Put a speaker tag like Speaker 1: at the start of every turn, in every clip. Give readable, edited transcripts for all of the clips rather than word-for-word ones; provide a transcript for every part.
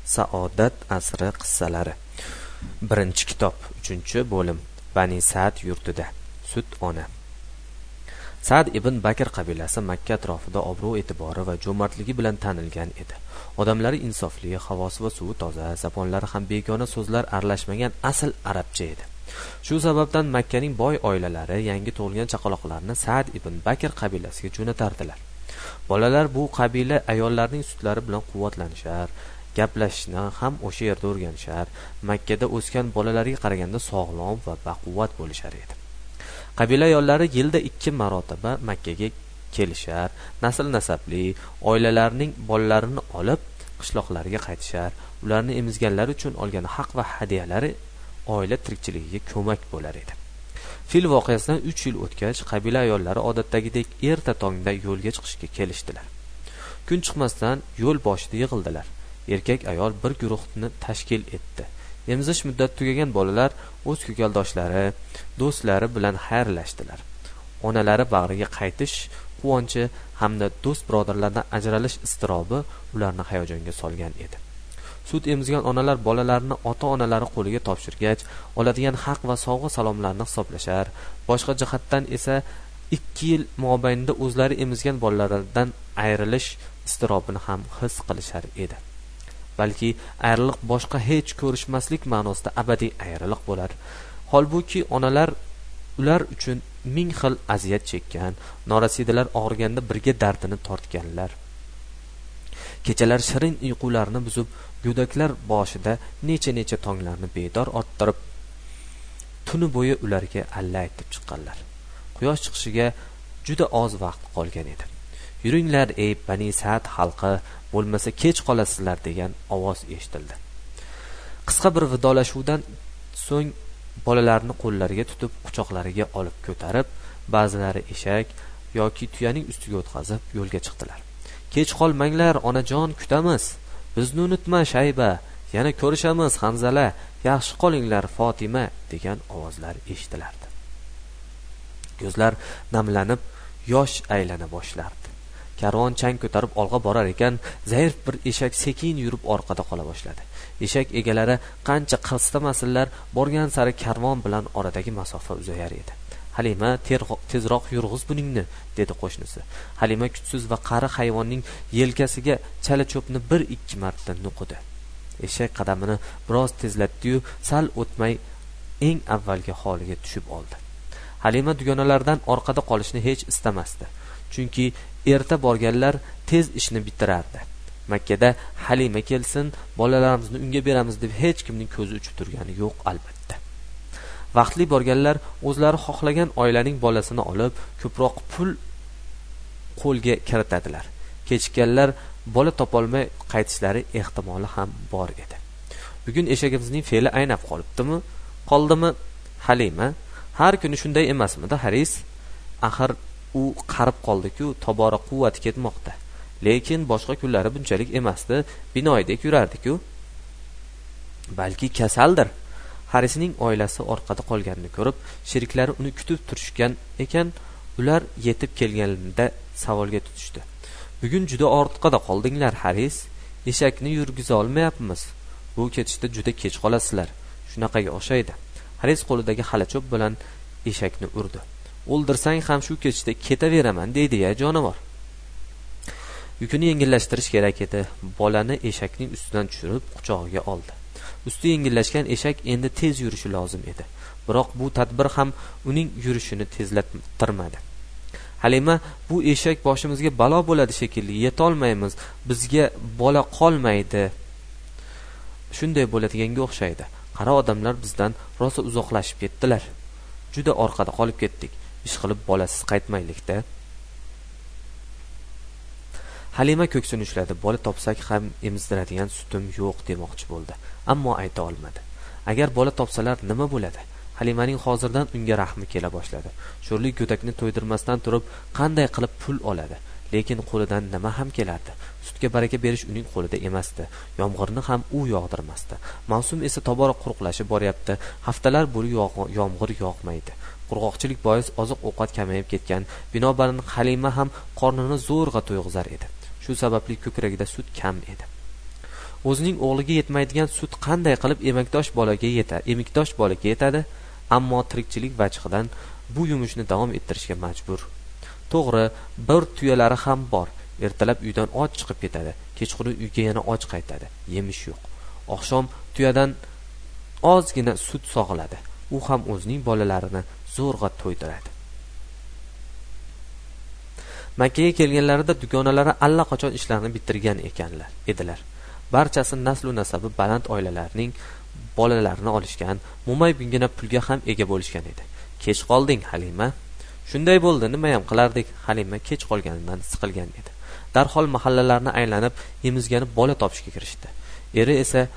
Speaker 1: Saodat asri qissalari. Birinchi kitob, 3-bo'lim. Bani Sa'd yurtida. Sut ona. Sa'd ibn Bakr qabilasi Makka atrofida obro' e'tibori va jo'mardligi bilan tanilgan edi. Odamlari insofli, havosi va suvi toza, zabonlari ham begona so'zlar aralashmagan asl arabcha edi. Shu sababdan Makkaning boy oilalari yangi tug'ilgan chaqaloqlarni Sa'd ibn Bakr qabilasiga jo'natardilar. Bolalar bu qabila ayollarning sutlari bilan quvvatlanishar, gaplashishni ham o'sha yerda o'rganishar, Makkada o'sgan bolalarga qaraganda sog'lom va baquvvat bo'lishar edi. Qabila ayollari yilda 2 marotaba Makkaga kelishar, nasl-nasabli oilalarning bolalarini olib qishloqlariga qaytishar, ularni emizganlari uchun olgan haq va hadyalari oila tirikchiligiga ko'mak bo'lar edi. Fil voqeasidan 3 yil o'tgach, qabila ayollari odatdagidek erta tongda yo'lga chiqishga kelishdilar. Kun chiqmasdan yo'l boshida yig'ildilar. Erkak ayol bir guruhni tashkil etdi. Emzish muddati tugagan bolalar o'z ko'kaldoshlari, do'stlari bilan xayrlashdilar. Onalari bag'riga qaytish quvonchi hamda do'st birodarlardan ajralish iztirobi ularni hayajonga solgan edi. Sut emizgan onalar bolalarini ota-onalari qo'liga topshirgach, oladigan haq va sovg'a salomlarni hisoblashar, boshqa jihatdan esa 2 yil mobaynida o'zlari emizgan bolalaridan ayrilish iztirobini ham his qilishar edi. Balki ayriliq boshqa hech ko'rishmaslik ma'nosida abadiy ayriliq bo'lar. Holbuki onalar ular uchun ming xil aziyat chekkan, norasidalar og'riganda birga dardini tortganlar. Kechalar shirin uyqularni buzib, go'daklar boshida necha tonglarni bedor orttirib, tuni bo'yi ularga alla aytib chiqqanlar. Quyosh chiqishiga juda oz vaqt qolgan edi. "Yuringlar ey Bani Sa'd xalqi, bo'lmasa kech qolasizlar" degan ovoz eshitildi. Qisqa bir vidolashuvdan so'ng bolalarni qo'llariga tutib, quchoqlariga olib ko'tarib, ba'zilari eshak yoki tuyaning ustiga o'tkazib yo'lga chiqdilar. "Kech qolmanglar, onajon, kutamiz. Bizni unutma Shayba, yana ko'rishamiz Hanzala, yaxshi qolinglar Fatima" degan ovozlar eshitilardi. Ko'zlar namlanib, yosh aylana boshlardi. Karvon chang ko'tarib olg'a borar ekan, zaif bir eshak sekin yurib orqada qola boshladi. Eshak egalari qancha qistamasinlar, borgan sari karvon bilan oradagi masofa uzayar edi. "Halima, tezroq yurg'iz buningni", dedi qo'shnisi. Halima kuchsiz va qari hayvonning yelkasiga chala-cho'pni 1-2 marta nuqidi. Eshak qadamini biroz tezlatdi-yu, sal o'tmay eng avvalgi holiga tushib oldi. Halima dugonalardan orqada qolishni hech istamasdi. Chunki erta borganlar tez ishni bitirardi. Makkada Halima kelsin, bolalarimizni unga beramiz deb hech kimning ko'zi uchib turgani yo'q albatta. Vaqtli borganlar o'zlari xohlagan oilaning bolasini olib, ko'proq pul qo'lga kiritadilar. Kechikkanlar bola topolmay qaytishlari ehtimoli ham bor edi. Bugun eshagimizning fe'li aynab qolibdimi? Qoldimi Halima? Har kuni shunday emasmidi Haris? Axir u qarib qoldi-ku, tobora quvvati ketmoqda. Lekin boshqa kunlari bunchalik emasdi, binoydek yurardi-ku. Balki kasaldir. Harisning oilasi orqada qolganini ko'rib, sheriklari uni kutib turishgan ekan, ular yetib kelganida savolga tutishdi. "Bugun juda orqada qoldinglar, Haris. Eshakni yurgiza olmayapmiz. Bu ketishda juda kech qolasizlar. Shunaqaga o'xshaydi." Haris qo'lidagi xalacho'p bilan eshakni urdi. "O'ldirsang ham shu ketishda ketaveraman" deydi-ya jonivor. Yukini yengillashtirish kerak edi. Bolani eshakning ustidan tushirib quchog'iga oldi. Usti yengillashgan eshak endi tez yurishi lozim edi. Biroq bu tadbir ham uning yurishini tezlattirmadi. "Halima, bu eshak boshimizga balo bo'ladi shekilli, yetolmaymiz. Bizga bola qolmaydi." Shunday bo'ladiganga o'xshaydi. Qara odamlar bizdan rosa uzoqlashib ketdilar. Juda orqada qolib ketdik. Ish qilib bolasiz qaytmaylikda. Halima ko'ksini ushladi. Bola topsak ham emizdiradigan sutim yo'q demoqchi bo'ldi, ammo ayta olmadi. Agar bola topsalar nima bo'ladi? Halimaning hozirdan unga rahmi kela boshladi. Sho'rlik go'dakni to'ydirmasdan turib qanday qilib pul oladi? Lekin qo'lidan nima ham kelardi? Sutga baraka berish uning qo'lida emasdi. Yomg'irni ham u yog'dirmasdi. Mavsum esa tobora quruqlashib boryapti. Haftalar bo'yi yomg'ir yog'maydi. Qurg'oqchilik bois oziq-ovqat kamayib ketgan. Binobarin Halima ham qornini zo'rg'a to'yg'izar edi. Shu sababli ko'kragida sut kam edi. o'zining o'g'liga yetmaydigan sut qanday qilib emikdosh bolaga yetadi? Ammo tirikchilik vajhidan bu yumushni davom ettirishga majbur. To'g'ri, bir tuyalari ham bor. Ertalab uydan och chiqib ketadi, kechqurun uyga yana och qaytadi. Yemish yo'q. Oqshom tuyadan ozgina sut sog'iladi. U ham o'zining bolalarini zo'rg'a to'ydiradi. Makkaga kelganlarida dugonalari allaqachon ishlarini bitirgan edilar. Barchasi nasl-u nasabi baland oilalarning bolalarini olishgan, mo'maygina pulga ham ega bo'lishgan edi. Kech qolding, Halima. Shunday bo'ldi, nima ham qilardik? Halima kech qolganidan siqilgan edi. Darhol mahallalarni aylanib, emizganib bola topishga kirishdi. Eri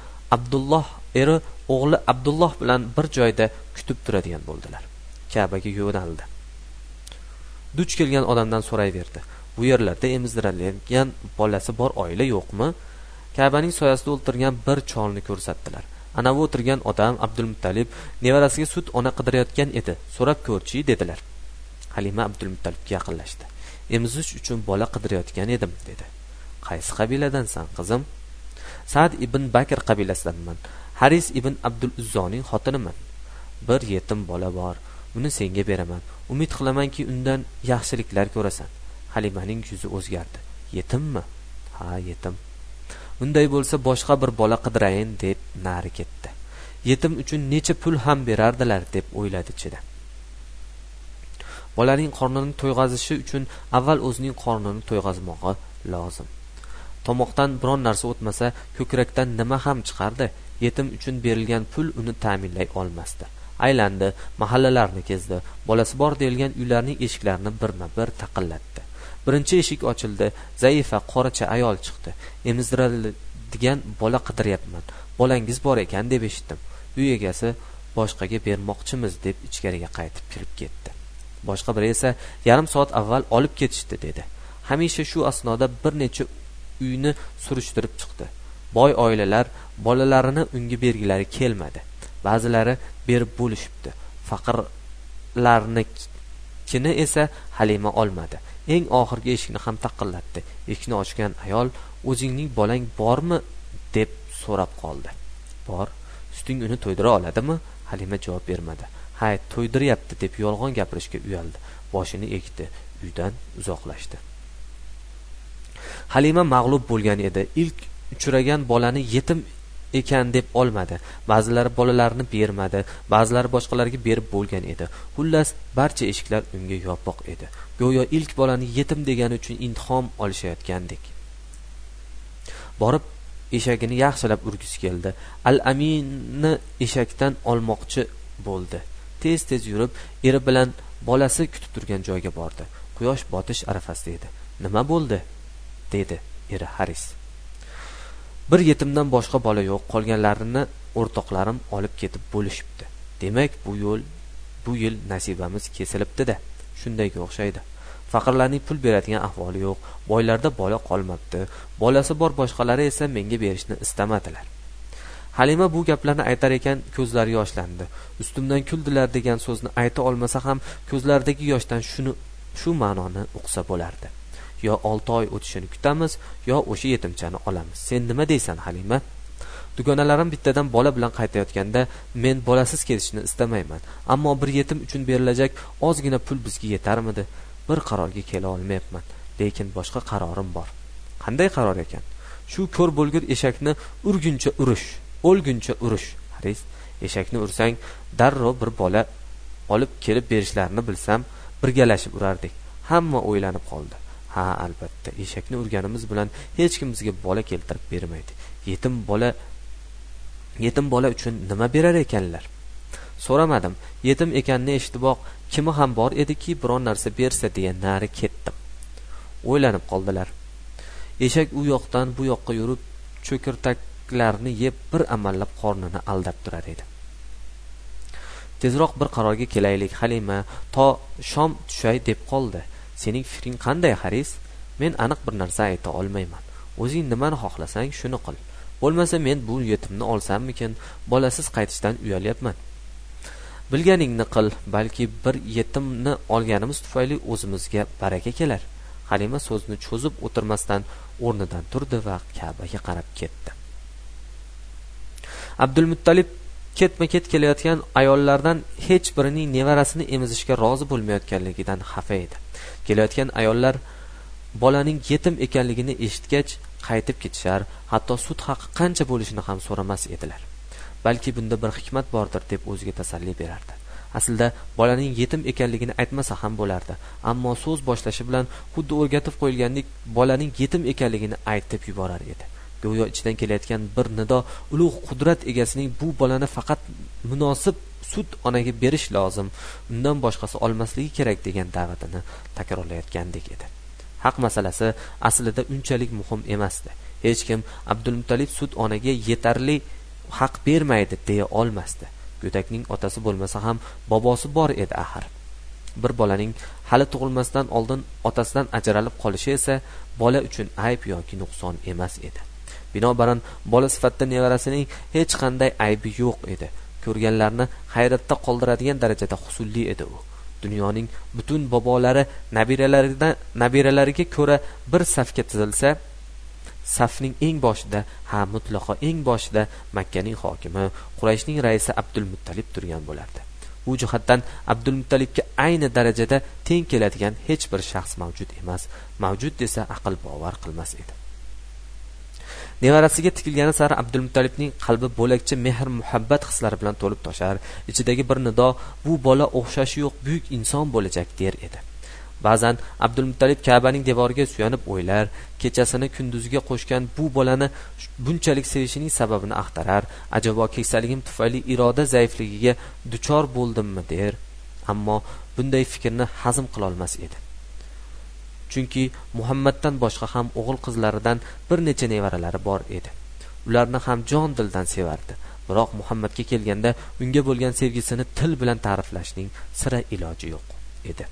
Speaker 1: o'g'li Abdulloh bilan bir joyda kutib turadigan bo'ldilar. Ka'baga yo'naldi. Duch kelgan odamdan so'rayverdi. Bu yerlarda emizdirilgan bolasi bor oila yo'qmi? Ka'baning soyasida o'tirgan bir cholni ko'rsatdilar. Ana bu o'tirgan odam Abdulmuttalib nevarasiga sut ona qidirayotgan edi. So'rab ko'rchi, dedilar. Halima Abdulmuttalibga yaqinlashdi. Emizish uchun bola qidirayotgan edim, dedi. Qaysi qabiladansan, qizim? Sa'd ibn Bakr qabilasidanman. Haris ibn Abdul Uzzoning xotiniman. Bir yetim bola bor. Uni senga beraman. Umid qilamanki, undan yaxshiliklar ko'rasan. Halimaning yuzi o'zgardi. Yetimmi? Ha, yetim. Unday bo'lsa boshqa bir bola qidirayin, deb nari ketdi. Yetim uchun necha pul ham berardilar, deb o'yladi ichida. Bolaning qornini to'yg'azishi uchun avval o'zining qornini to'yg'azmog'i lozim. Tomoqdan biron narsa o'tmasa, ko'krakdan nima ham chiqardi? Yetim uchun berilgan pul uni ta'minlay olmasdi. Aylandi, mahallalarni kezdi, bolasi bor deyilgan uylarning eshiklarini birma-bir taqillatdi. Birinchi eshik ochildi, zaifa qoracha ayol chiqdi. Emizdiriladigan bola qidiryapman. Bolangiz bor ekan deb eshitdim. Uy egasi boshqaga bermoqchimiz, deb ichkariga qaytib kirib ketdi. Boshqa biri esa yarim soat avval olib ketishdi, dedi. Hamisha shu asnoda bir necha uyni surishtirib chiqdi. Boy oilalar bolalarini unga bergilari kelmadi. Ba'zilari berib bo'lishibdi. Faqirlarnikini esa Halima olmadi. Eng oxirgi eshikni ham taqillatdi. Eshikni ochgan ayol, "O'zingning bolang bormi?" deb so'rab qoldi. "Bor. Suting uni to'ydira oladimi?" Halima javob bermadi. "Ha, to'ydiryapti" deb yolg'on gapirishga uyaldi. Boshini egdi, uydan uzoqlashdi. Halima mag'lub bo'lgan edi. Ilk uchragan bolani yetim ekan deb olmadi. Ba'zilari bolalarini bermadi, ba'zilari boshqalarga berib bo'lgan edi. Xullas, barcha eshiklar unga yopiq edi. Go'yo ilk bolani yetim degani uchun intihom olishayotgandek. Borib eshagini yaxshilab urgisi keldi. Al-Aminni eshakdan olmoqchi bo'ldi. Tez-tez yurib, eri bilan bolasi kutib turgan joyga bordi. Quyosh botish arafasida edi. "Nima bo'ldi?" dedi eri Haris. "Bir yetimdan boshqa bola yo'q, qolganlarini o'rtoqlarim olib ketib bo'lishibdi. Demak, bu yil nasibamiz kesilibdi-da. Shundayga o'xshaydi. Faqirlarning pul beradigan ahvoli yo'q, boylarda bola qolmabdi. Bolasi bor boshqalari esa menga berishni istamadilar." Halima bu gaplarni aytar ekan, ko'zlari yoshlandi. Ustimdan kuldilar degan so'zni ayta olmasa ham, ko'zlaridagi yoshdan shu ma'noni uqsa bo'lardi. Yo 6 oy o'tishini kutamiz, yo o'sha yetimchani olamiz. Sen nima deysan, Halima? Dugonalarim bittadan bola bilan qaytayotganda men bolasiz ketishni istamayman. Ammo bir yetim uchun berilajak ozgina pul bizga yetarmidi? Bir qarorga kela olmayapman. Lekin boshqa qarorim bor. Qanday qaror ekan? Shu ko'r bo'lgur eshakni urguncha urish, o'lguncha urish. Haris, eshakni ursang, darrov bir bola olib kelib berishlarini bilsam, birgalashib urardik. Hamma o'ylanib qoldi. Ha, albatta, eshakni urganimiz bilan hech kim bizga bola keltirib bermaydi. Yetim bola uchun nima berar ekanlar? So'ramadim. Yetim ekanini eshitiboq, kimi ham bor ediki, biron narsa bersa deya nari ketdim. O'ylanib qoldilar. Eshak u yoqdan bu yoqqa yurib, cho'kirtaklarni yeb bir amallab qornini aldab turar edi. Tezroq bir qarorga kelaylik, Halima, to shom tushay deb qoldi. Sening fikring qanday, Haris? Men aniq bir narsa ayta olmayman. O'zing nimani xohlasang, shuni qil. Bo'lmasa men bu yetimni olsammikin, bolasiz qaytishdan uyalyapman. Bilganingni qil, balki bir yetimni olganimiz tufayli o'zimizga baraka kelar. Halima so'zni cho'zib o'tirmasdan o'rnidan turdi va Ka'baga qarab ketdi. Abdulmuttalib ketma ket kelayotgan ayollardan hech birining nevarasini emizishga rozi bo'lmayotganligidan xafa edi. Kelayotgan ayollar bolaning yetim ekanligini eshitgach qaytib ketishar, hatto sud haqi qancha bo'lishini ham so'ramas edilar. Balki bunda bir hikmat bordir deb o'ziga tasalli berardi. Aslida bolaning yetim ekanligini aytmasa ham bo'lardi, ammo so'z boshlashi bilan xuddi o'rgatib qo'yilgandek bolaning yetim ekanligini aytib yuborar edi. Go'yo ichidan kelayotgan bir nido ulug' qudrat egasining bu bolani faqat munosib sut onaga berish lozim, undan boshqasi olmasligi kerak degan da'vatini takrorlayotgandek edi. Haq masalasi aslida unchalik muhim emasdi. Hech kim Abdulmuttalib sut onaga yetarli haq bermaydi deya olmasdi. Go'dakning otasi bo'lmasa ham bobosi bor edi axir. Bir bolaning hali tug'ilmasdan oldin otasidan ajralib qolishi esa bola uchun ayb yoki nuqson emas edi. Binobarin bola sifatida nevarasining hech qanday aybi yo'q edi. Ko'rganlarni hayratda qoldiradigan darajada husulli edi u. Dunyoning butun bobolari nabiralariga ko'ra bir safga tizilsa, safning eng boshida, mutlaqo eng boshida Makkaning hokimi, Qurayshning raisi Abdulmuttalib turgan bo'lardi. Bu jihatdan Abdulmuttalibga ayni darajada teng keladigan hech bir shaxs mavjud emas. Mavjud desa aql bovar qilmas edi. Nevarasiga tikilgani sari Abdulmuttalibning qalbi bo'lakcha mehr muhabbat hislari bilan to'lib toshar, ichidagi bir nido bu bola o'xshashi yo'q buyuk inson bo'lajak der edi. Ba'zan Abdulmuttalib Ka'baning devoriga suyanib o'ylar, kechasini kunduziga qo'shgan bu bolani bunchalik sevishining sababini axtarar, ajabo keksaligim tufayli iroda zaifligiga duchor bo'ldimmi der, ammo bunday fikrni hazm qila olmas edi. Chunki Muhammaddan boshqa ham o'g'il qizlaridan bir necha nevaralari bor edi. Ularni ham jon dildan sevardi. Biroq Muhammadga kelganda unga bo'lgan sevgisini til bilan ta'riflashning sira iloji yo'q edi.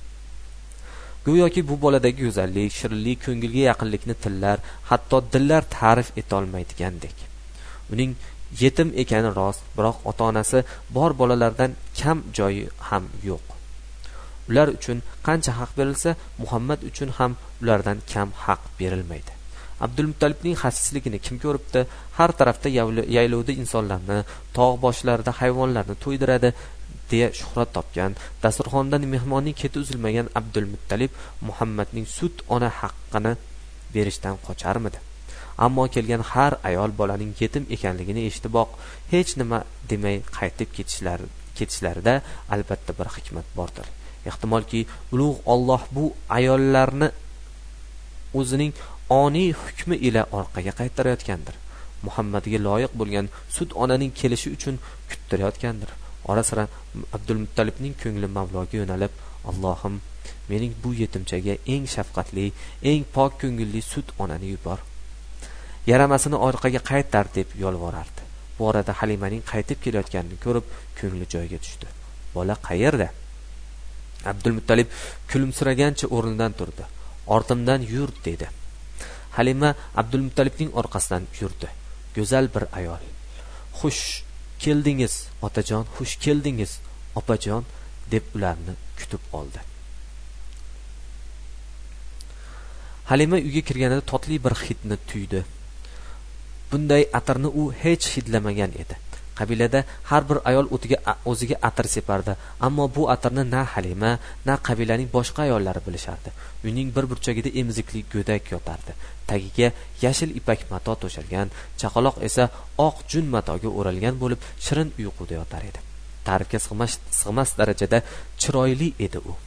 Speaker 1: Go'yoki bu boladagi go'zallik, shirinlik, ko'ngilga yaqinlikni tillar, hatto dillar ta'rif eta olmaydigandek. Uning yetim ekani rost, biroq ota-onasi bor bolalardan kam joyi ham yo'q. Ular uchun qancha haq berilsa, Muhammad uchun ham ulardan kam haq berilmaydi. Abdulmuttalibning xasisligini kim ko'ribdi? Har tarafda yaylovda insonlarni, tog' boshlarida hayvonlarni to'ydiradi deya shuhrat topgan, dasturxondan mehmonning keti uzilmagan Abdulmuttalib Muhammadning sut ona haqqini berishdan qocharmidi? Ammo kelgan har ayol bolaning yetim ekanligini eshitiboq hech nima demay qaytib ketishlarida albatta bir hikmat bordir. Ehtimolki ulug' Alloh bu ayollarni o'zining oniy hukmi ila orqaga qaytarayotgandir. Muhammadga loyiq bo'lgan sut onaning kelishi uchun kuttirayotgandir. Ora-sira Abdulmuttalibning ko'ngli Mavloga yo'nalib, Allohim, mening bu yetimchaga eng shafqatli, eng pok ko'ngilli sut onani yubor. Yaramasini orqaga qaytar deb yolvorardi. Bu orada Halimaning qaytib kelayotganini ko'rib, ko'ngli joyiga tushdi. Bola qayerda? Abdulmuttalib kulimsiragancha o'rnidan turdi. Ortimdan yur dedi. Halima Abdulmuttalibning orqasidan yurdi. Go'zal bir ayol. Xush keldingiz, otajon, xush keldingiz, opajon deb ularni kutib oldi. Halima uyga kirganida totli bir hidni tuydi. Bunday atirni u hech hidlamagan edi. Qabilada har bir ayol o'ziga atir separdi, ammo bu atirni na Halima, na qabilaning boshqa ayollari bilishardi. Uyning bir burchagida emizikli go'dak yotardi. Tagiga yashil ipak mato to'shalgan, chaqaloq esa oq jun matoga o'ralgan bo'lib, shirin uyquda yotar edi. Ta'rifga sig'mas darajada chiroyli edi u.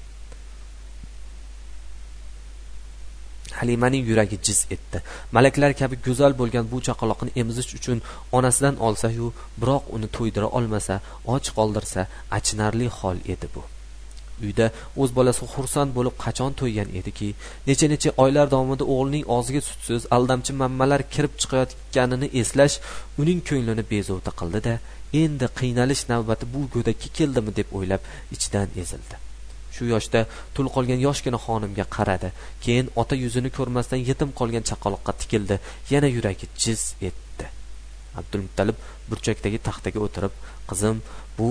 Speaker 1: Halimaning yuragi jiz etdi. Malaklar kabi go'zal bo'lgan bu chaqaloqni emizish uchun onasidan olsa-yu, biroq uni to'ydira olmasa, och qoldirsa, achinarli hol edi bu. Uyda o'z bolasi xursand bo'lib qachon to'ygan ediki, necha oylar davomida o'g'lining og'ziga sutsiz, aldamchi mammalar kirib chiqayotganini eslash uning ko'nglini bezovta qildi-da, endi qiynalish navbati bu go'dakka keldimi deb o'ylab ichidan ezildi. Shu yoshda tul qolgan yoshgina xonimga qaradi. Keyin ota yuzini ko'rmasdan yetim qolgan chaqaloqqa tikildi. Yana yuragi jiz etdi. Abdulmuttalib burchakdagi taxtaga o'tirib, "Qizim, bu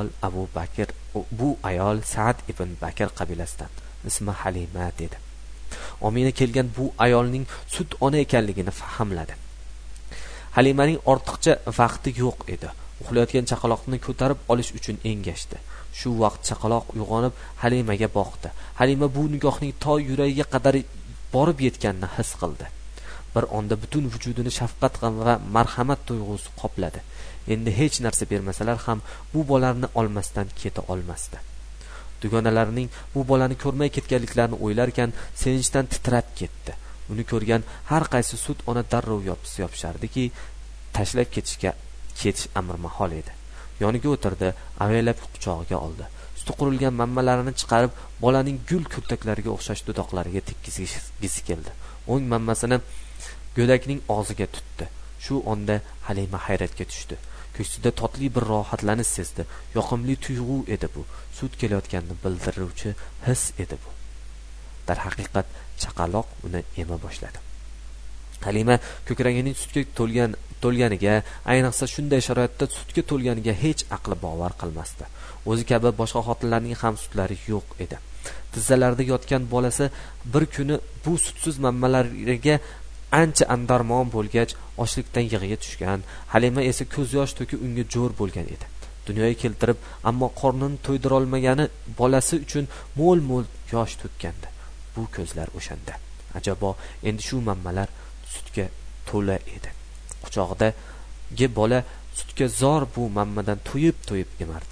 Speaker 1: ayol Sa'd ibn Bakr qabilasidan. Ismi Halima" dedi. Omina kelgan bu ayolning sut ona ekanligini fahmladi. Halimaning ortiqcha vaqti yo'q edi. Uxlayotgan chaqaloqni ko'tarib olish uchun engashdi. Shu vaqt chaqaloq uyg'onib Halimaga boqdi. Halima bu nigohning to yuragiga qadar borib yetganini his qildi. Bir onda butun vujudini shafqat va marhamat tuyg'usi qopladi. Endi hech narsa bermasalar ham bu bolani olmasdan keta olmasdi. Dugonalarining bu bolani ko'rmay ketganliklarini o'ylarkan, sevinchdan titrab ketdi. Uni ko'rgan har qaysi sut ona darrov yopishardiki, tashlab ketish amr mahol edi. Yoniga o'tirdi, avaylab quchog'iga oldi. Suti qurilgan mammalarini chiqarib, bolaning gul kurtaklariga o'xshash dudoqlariga tekkizgisi keldi. O'ng mammasini go'dakning og'ziga tutdi. Shu onda Halima hayratga tushdi. Ko'ksida totli bir rohatlanish sezdi. Yoqimli tuyg'u edi bu. Sut kelayotganini bildiruvchi his edi bu. Dar haqiqat chaqaloq uni ema boshladi. Halima ko'kragining sutga to'lganiga, ayniqsa shunday sharoitda sutga to'lganiga hech aqli bovar qilmasdi. O'zi kabi boshqa xotinlarning ham sutlari yo'q edi. Tizzalarida yotgan bolasi bir kuni bu sutsiz mammalariga ancha andarmon bo'lgach, ochlikdan yig'iga tushgan. Halima esa ko'z yosh to'kib unga jo'r bo'lgan edi. Dunyoga keltirib, ammo qornini to'ydira olmagani bolasi uchun mo'l-mo'l yosh to'kkandi. Bu ko'zlar o'shanda. Ajabo, endi shu mammalar sutga to'la edi. Quchog'idagi bola sutga zor bu mammadan to'yib emardi.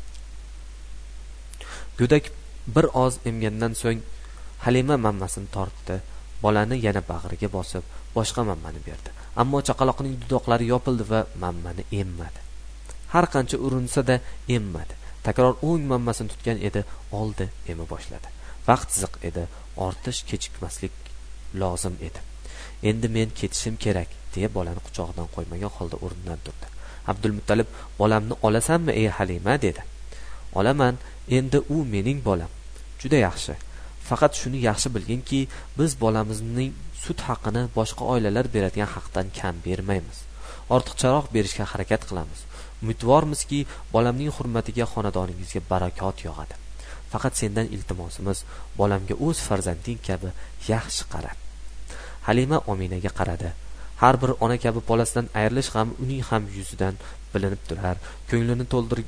Speaker 1: Go'dak bir oz emgandan so'ng Halima mammasini tortdi, bolani yana bag'riga bosib, boshqa mammani berdi. Ammo chaqaloqning dudoqlari yopildi va mammani emmadi. Har qancha urinsa-da emmadi. Takror o'ng mammasini tutgan edi, oldi, ema boshladi. Vaqt ziq edi, ortish kechikmaslik lozim edi. Endi men ketishim kerak, deya bolani quchog'idan qo'ymagan holda o'rnidan turdi. Abdulmuttalib, bolamni olasanmi, ey Halima, dedi. Olaman, endi u mening bolam. Juda yaxshi. Faqat shuni yaxshi bilginki, biz bolamizning sut haqini boshqa oilalar beradigan haqdan kam bermaymiz. Ortiqcharoq berishga harakat qilamiz. Umidvormizki, bolamning hurmatiga xonadoningizga barakot yog'adi. Faqat sendan iltimosimiz, bolamga o'z farzanding kabi yaxshi qara. Halima Ominaga qaradi. Har bir ona kabi bolasidan ayrilish ham uning ham yuzidan bilinib turar. Ko'nglini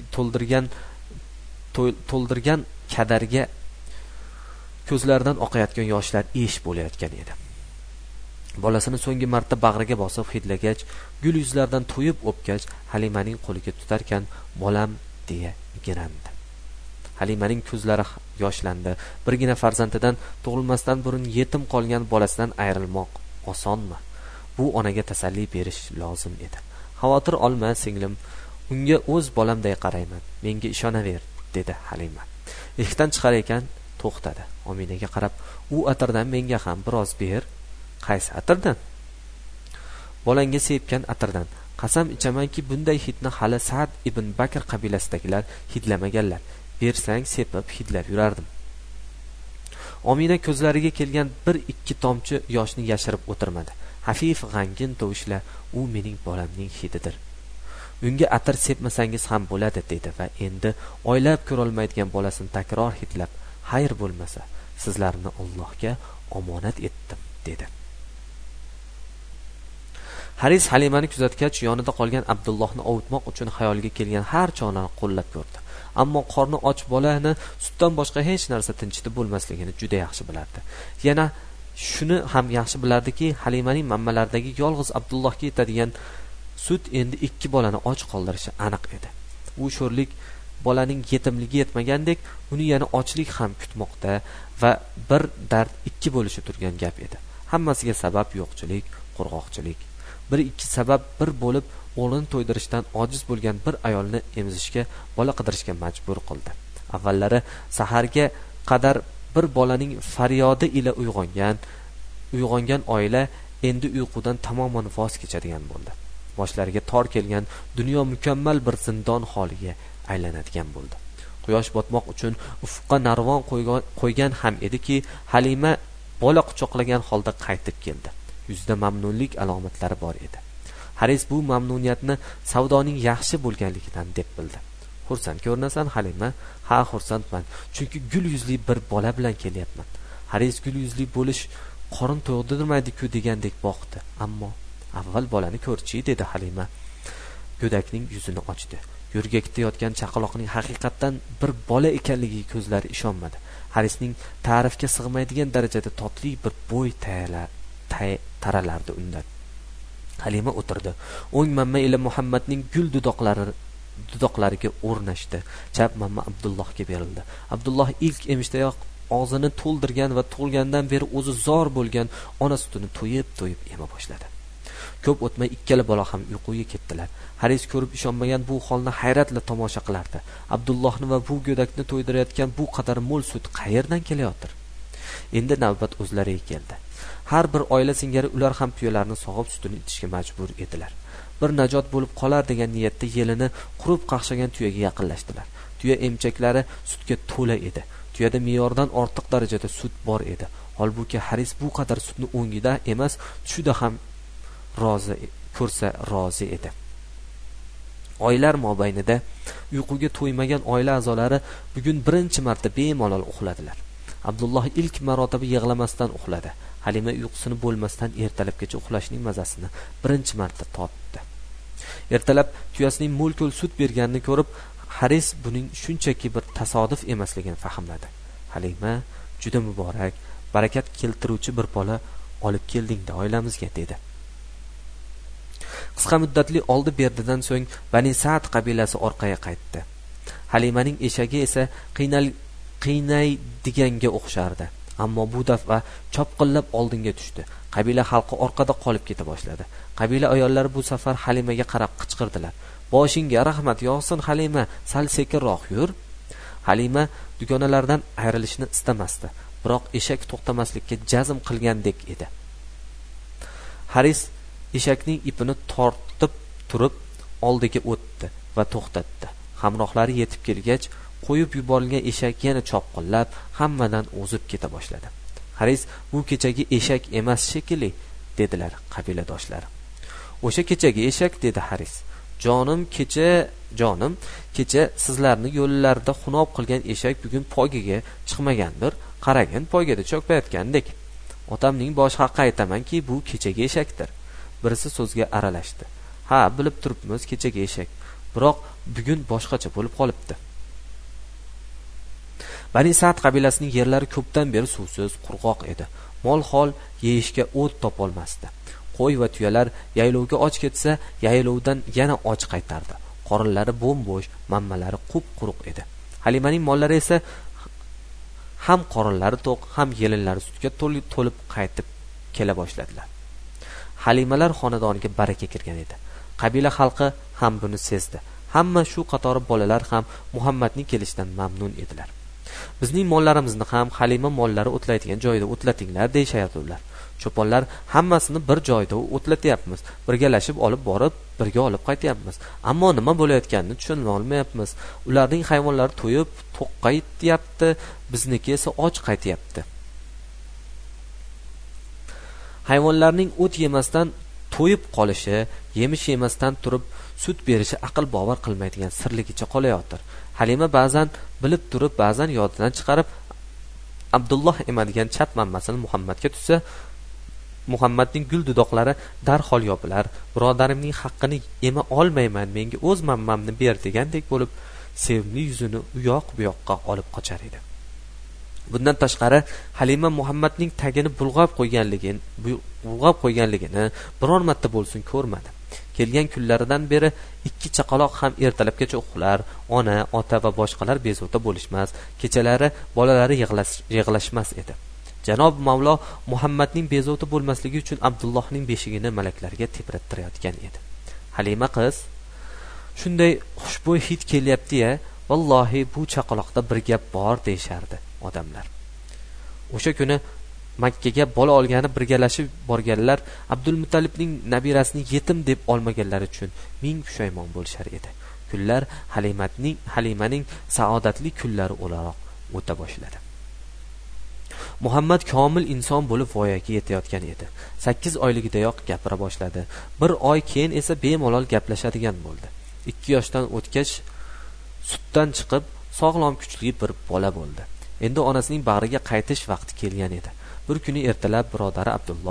Speaker 1: to'ldirgan kadarga ko'zlaridan oqayotgan yoshlar ish bo'layotgan edi. Bolasini so'nggi marta bag'riga bosib hidlagach, gul yuzlardan to'yib o'pgach, Halimaning qo'liga tutarkan, bolam deya girandi. Halimaning ko'zlari yoshlandi. Birgina farzandidan tug'ilmasdan burun yetim qolgan bolasidan ayrilmoq osonmi? Bu onaga tasalli berish lozim edi. Xavotir olma, singlim. Unga o'z bolamday qarayman. Menga ishonaver, dedi Halima. Eshikdan chiqar ekan, to'xtadi. Ominaga qarab, u atirdan menga ham biroz ber. Qaysi atirdan? Bolangga sepgan atirdan. Qasam ichamanki, bunday hidni hali Sa'd ibn Bakr qabilasidagilar hidlamaganlar. Bersang sepib hidlab yurardim. Omina ko'zlariga kelgan bir ikki tomchi yoshni yashirib o'tirmadi. Hafif g'angin tovushla, u mening bolamning hididir. Unga atir sepmasangiz ham bo'ladi, dedi va endi oylab ko'rolmaydigan bolasini takror hidlab, xayr bo'lmasa, sizlarni Allohga omonat etdim, dedi. Haris Halimani kuzatgach, yonida qolgan Abdullohni ovutmoq uchun xayoliga kelgan har chorani qo'llab ko'rdi. Ammo qorni och bolani sutdan boshqa hech narsa tinchitib bo'lmasligini juda yaxshi bilardi. Yana shuni ham yaxshi bilardiki, Halimaning mammalaridagi yolg'iz Abdullohga yetadigan sut endi ikki bolani och qoldirishi aniq edi. U sho'rlik bolaning yetimligi yetmagandek, uni yana ochlik ham kutmoqda va bir dard ikki bo'lishi turgan gap edi. Hammasiga sabab yo'qchilik, qurg'oqchilik. Bir ikki sabab bir bo'lib, o'g'lini to'ydirishdan ojiz bo'lgan bir ayolni emizishga, bola qidirishga majbur qildi. Avvallari saharga qadar bir bolaning faryodi ila uyg'ongan oila endi uyqudan tamoman voz kechadigan bo'ldi. Boshlariga tor kelgan dunyo mukammal bir zindon holiga aylanadigan bo'ldi. Quyosh botmoq uchun ufqqa narvon qo'ygan ham ediki, Halima bola quchoqlagan holda qaytib keldi. Yuzida mamnunlik alomatlari bor edi. Haris bu mamnuniyatni savdoning yaxshi bo'lganligidan deb bildi. Xursand ko'rinasan, Halima? Ha, xursandman. Chunki gul yuzli bir bola bilan kelyapman. Haris gul yuzli bo'lish qorin to'ydirmaydi-ku degandek boqdi. Ammo avval bolani ko'rchi, dedi Halima go'dakning yuzini ochdi. Yo'rgakda yotgan chaqaloqning haqiqatdan bir bola ekanligiga ko'zlari ishonmadi. Harisning ta'rifga sig'maydigan darajada totli bir bo'y taralardi undan. Halima o'tirdi. O'ng mamma ila Muhammadning gul dudoqlariga o'rnashdi. Chap mamma Abdullohga berildi. Abdulloh ilk emishdayoq og'zini to'ldirgan va tug'ilgandan beri o'zi zor bo'lgan ona sutini to'yib ema boshladi. Ko'p o'tmay ikkala bola ham uyquga ketdilar. Haris ko'rib ishonmagan bu holni hayratla tomosha qilardi. Abdullohni va bu go'dakni to'ydirayotgan bu qadar mo'l sut qayerdan kelayotir? Endi navbat o'zlariga keldi. Har bir oila singari ular ham tuyalarni sog'ib sutini ichishga majbur edilar. Bir najot bo'lib qolar degan niyatda yelini qurib qaqshagan tuyaga yaqinlashdilar. Tuya emchaklari sutga to'la edi. Tuyada me'yordan ortiq darajada sut bor edi. Holbuki Haris bu qadar sutni o'ngida emas, tushida ham rozi edi. Oylar mobaynida uyquga to'ymagan oila a'zolari bugun birinchi marta bemalol uxladilar. Abdulloh ilk marotaba yig'lamasdan uxladi. Halima uyqusini bo'lmasdan ertalabgacha uxlashning mazasini birinchi marta totdi. Ertalab tuyasining mo'l-ko'l sut berganini ko'rib, Haris buning shunchaki bir tasodif emasligini fahmladi. Halima, juda muborak, barakat keltiruvchi bir bola olib kelding-da oilamizga, dedi. Qisqa muddatli oldi berdidan so'ng Bani Sa'd qabilasi orqaga qaytdi. Halimaning eshagi esa qiynaydiganga o'xshardi. Ammo bu daf'a chopqillab oldinga tushdi. Qabila xalqi orqada qolib keta boshladi. Qabila ayollari bu safar Halimaga qarab qichqirdilar. "Boshingga rahmat yog'sin Halima, sal sekinroq yur." Halima dugonalardan ayrilishni istamasdi, biroq eshak to'xtamaslikka jazm qilgandek edi. Haris eshakning ipini tortib turib oldiga o'tdi va to'xtatdi. Hamrohlari yetib kelgach, qo'yib yuborilgan eshak yana chopqillab hammadan o'zib keta boshladi. Haris, "Bu kechagi eshak emas shekilli", dedilar qabiladoshlari. "O'sha kechagi eshak", dedi Haris. Jonim, kecha sizlarni yo'llarda xunob qilgan eshak bugun poygaga chiqmagandir. Qaragin, poygada cho'kayotgandek. Otamning bosh haqqi aytamanki, bu kechagi eshakdir." Birisi so'zga aralashdi. "Ha, bilib turibmiz, kechagi eshak. Biroq bugun boshqacha bo'lib qolibdi." Bani Sa'd qabilasining yerlari ko'pdan beri suvsiz, qurg'oq edi. Mol-hol yeyishga o't topolmasdi. Qo'y va tuyalar yaylovga och ketsa, yaylovdan yana och qaytardi. Qorinlari bo'm-bo'sh, mammalari qup-quruq edi. Halimaning mollari esa ham qorinlari to'q, ham yelinlari sutga to'lib qaytib kela boshladilar. Halimalar xonadoniga baraka kirgan edi. Qabila xalqi ham buni sezdi. Hamma shu qatori bolalar ham Muhammadning kelishidan mamnun edilar. "Bizning mollarimizni ham Halima mollari o'tlaydigan joyda o'tlatinglar", deyshayatdilar. Cho'ponlar hammasini bir joyda o'tlatyapmiz, birgalashib olib borib, birga olib qaytyapmiz. Ammo nima bo'layotganini tushuna olmayapmiz. Ularning hayvonlari to'yib, to'qqaytyapti, bizniki esa och qaytyapti. Hayvonlarning o't yemasdan to'yib qolishi, yemish yemasdan turib sut berishi aql bovar qilmaydigan sirligicha qolayotir. Halima ba'zan bilib turib, ba'zan yodidan chiqarib Abdulloh emadigan chap mammasini Muhammadga tutsa, Muhammadning gul dudoqlari darhol yopilar. "Birodarimning haqqini ema olmayman, menga o'z mammamni ber", degandek bo'lib, sevimli yuzini u yoq bu yoqqa olib qochar edi. Bundan tashqari, Halima Muhammadning tagini bulg'ab qo'yganligini biror marta bo'lsin ko'rmadi. Kelgan kunlaridan beri ikki chaqaloq ham ertalabgacha uxlar, ona, ota va boshqalar bezovta bo'lishmas, kechalari bolalari yig'lashmas edi. Janob Mavlo Muhammadning bezovta bo'lmasligi uchun Abdullohning beshigini malaklarga tebrattirayotgan edi. "Halima qiz, shunday xushbo'y hid kelyapti-ya, vallohi bu chaqaloqda bir gap bor", deyshardi odamlar. O'sha kuni Makkaga bola olgani birgalashib borganlar Abdulmuttalibning nabirasini yetim deb olmaganlari uchun ming pushaymon bo'lishar edi. Kunlar Halimaning saodatli kunlari o'laroq o'ta boshladi. Muhammad komil inson bo'lib voyaga yetayotgan edi. 8 oyligidayoq gapira boshladi. 1 oy keyin esa bemalol gaplashadigan bo'ldi. 2 yoshdan o'tgach sutdan chiqib sog'lom kuchli bir bola bo'ldi. Endi onasining bag'riga qaytish vaqti kelgan edi. Bir kuni ertalab birodari Abdulloh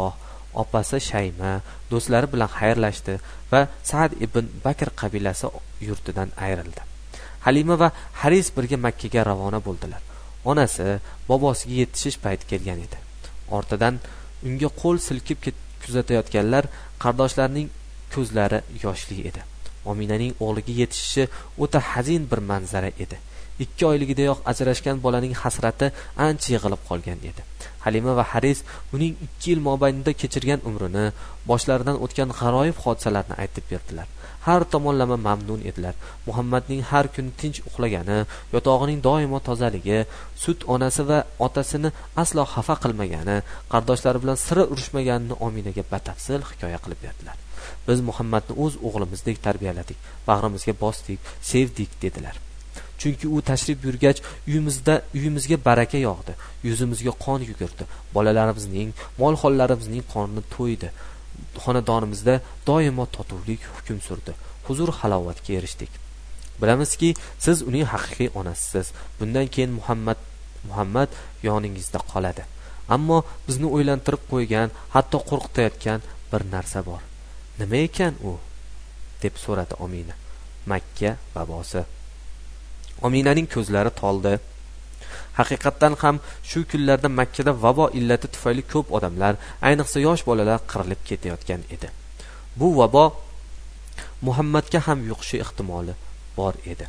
Speaker 1: opasi Shayma do'stlari bilan xayrlashdi va Sa'd ibn Bakr qabilasi yurtidan ayrildi. Halima va Haris birga Makkaga ravona bo'ldilar. Onasi bobosiga yetishish payti kelgan edi. Ortidan unga qo'l silkib kuzatayotganlar qardoshlarining ko'zlari yoshli edi. Ominaning o'g'liga yetishishi o'ta hazin bir manzara edi. 2 oyligidayoq ajrashgan bolaning hasrati ancha yig'ilib qolgan edi. Halima va Haris uning 2 yil mobaynida kechirgan umrini, boshlaridan o'tgan g'aroyib hodisalarni aytib berdilar. Har tomonlama mamnun edilar. Muhammadning har kuni tinch uxlagani, yotog'ining doimo tozaligi, sut onasi va otasini aslo xafa qilmagani, qardoshlari bilan sira urushmaganini Ominaga batafsil hikoya qilib berdilar. Biz Muhammadni o'z o'g'limizdek tarbiyaladik, bag'rimizga bosdik, sevdik dedilar. Chunki u tashrif yurgach uyimizga baraka yog'di, yuzimizga qon yugurdi, bolalarimizning, mol-hollarimizning qorni to'ydi. Xonadonimizda doimo totuvlik hukm surdi. Huzur halovatga erishdik. Bilamizki, siz uning haqiqiy onasisiz. Bundan keyin Muhammad yoningizda qoladi. Ammo bizni o'ylantirib qo'ygan, hatto qo'rqitayotgan bir narsa bor. Nima ekan u? deb so'radi Omina. Makka vabosi. Ominaning ko'zlari toldi. Haqiqatdan ham shu kunlarda Makkada vabo illati tufayli ko'p odamlar, ayniqsa yosh bolalar qirilib ketayotgan edi. Bu vabo Muhammadga ham yuqishi ehtimoli bor edi.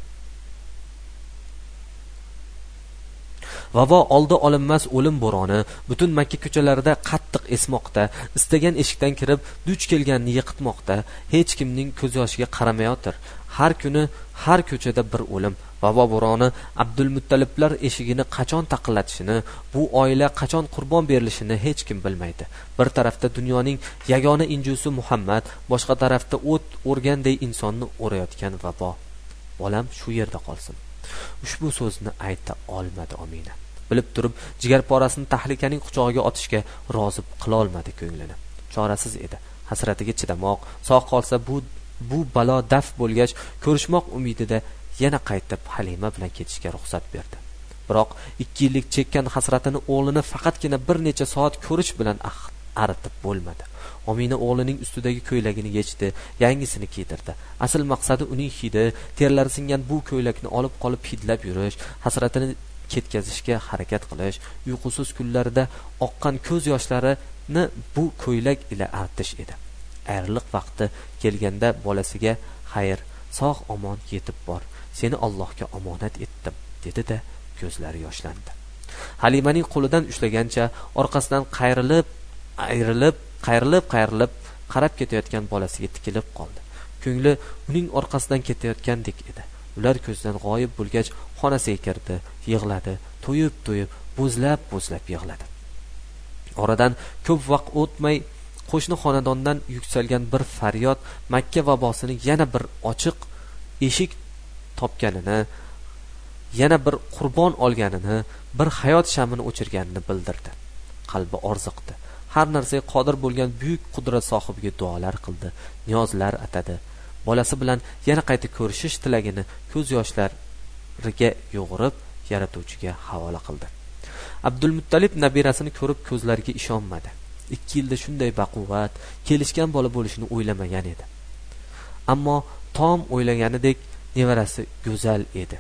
Speaker 1: Vabo oldi olinmas o'lim bo'roni butun Makka ko'chalarida qattiq esmoqda, istagan eshikdan kirib duch kelganini yiqitmoqda, hech kimning ko'z yoshiga qaramayotir. Har kuni har ko'chada bir o'lim. Vabo bo'roni Abdulmuttaliblar eshigini qachon taqillatishini, bu oila qachon qurbon berilishini hech kim bilmaydi. Bir tarafda dunyoning yagona injusi Muhammad, boshqa tarafda o't o'rganday insonni o'rayotgan vabo. Bolam shu yerda qolsin. Ushbu so'zni ayta olmadi Omina. Bilib turib, jigarporasini tahlikaning quchog'iga otishga rozi qila olmadi ko'nglini. Chorasiz edi. Hasratiga chidamoq, sog' qolsa bu balo daf bo'lgach, ko'rishmoq umidida yana qaytib Halima bilan ketishga ruxsat berdi. Biroq 2 yillik chekkan hasratini o'g'lini faqatgina bir necha soat ko'rish bilan aritib bo'lmadi. Omina o'g'lining ustidagi ko'ylagini yechdi, yangisini kiydirdi. Asl maqsadi uning hidi, terlari singan bu ko'ylakni olib qolib hidlab yurish, hasratini ketkazishga harakat qilish, uyqusiz kunlarida oqqan ko'z yoshlarini bu ko'ylak ila artish edi. Ayriliq vaqti kelganda bolasiga xayr, sog' omon yetib bor. Seni Allohga omonat etdim, dedi-da, ko'zlari yoshlandi. Halimaning qo'lidan ushlagancha orqasidan qayrilib qarab ketayotgan bolasiga tikilib qoldi. Ko'ngli uning orqasidan ketayotgandek edi. Ular ko'zdan g'oyib bo'lgach, xonasiga kirdi, yig'ladi, to'yib, bo'zlab yig'ladi. Oradan ko'p vaqt o'tmay qo'shni xonadondan yuksalgan bir faryod Makka vabosini yana bir ochiq eshik topganini, yana bir qurbon olganini, bir hayot shamini o'chirganini bildirdi. Qalbi orziqdi. Har narsaga qodir bo'lgan buyuk qudrat sohibiga duolar qildi, niyozlar atadi. Bolasi bilan yana qayta ko'rishish tilagini ko'z yoshlariga yo'g'irib yaratuvchiga havola qildi. Abdulmuttalib nabirasini ko'rib ko'zlariga ishonmadi. 2 yilda shunday baquvvat, kelishgan bola bo'lishini o'ylamagan edi. Ammo tom o'ylaganidek nevarasi go'zal edi.